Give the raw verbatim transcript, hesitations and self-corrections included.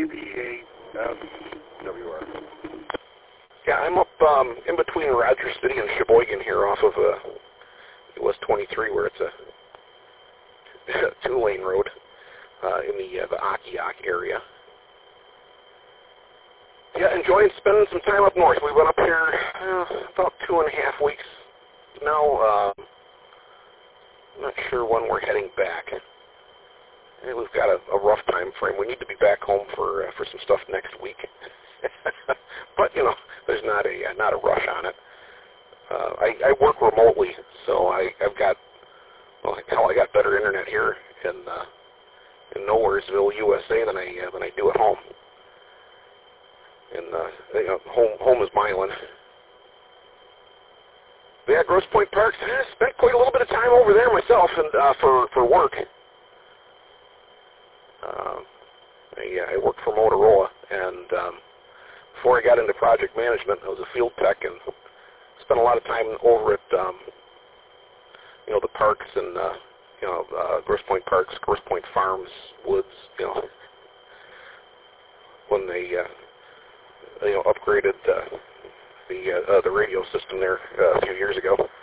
B eight F W R. Yeah, I'm up um, in between Rogers City and Sheboygan here off of uh, U S twenty-three, where it's a two-lane road uh, in the uh, the Akiak area. Yeah, enjoying spending some time up north. We went up here uh, about two and a half weeks now. Uh, I'm not sure when we're heading back. And we've got a, a rough time frame. We need to be back home for uh, for some stuff next week. But you know, there's not a uh, not a rush on it. Uh, I, I work remotely, so I, I've got well, hell, I got better internet here in uh, in Nowheresville, U S A, than I uh, than I do at home. And uh, you know, home home is Milan. But yeah, Grosse Pointe Parks. I spent quite a little bit of time over there myself, and uh, for for work. Uh, I, I worked for Motorola, and um, before I got into project management, I was a field tech, and spent a lot of time over at um, you know the parks and uh, you know uh, Grosse Pointe Parks, Grosse Pointe Farms, Woods. You know when they uh, you know upgraded uh, the uh, uh, the radio system there uh, a few years ago.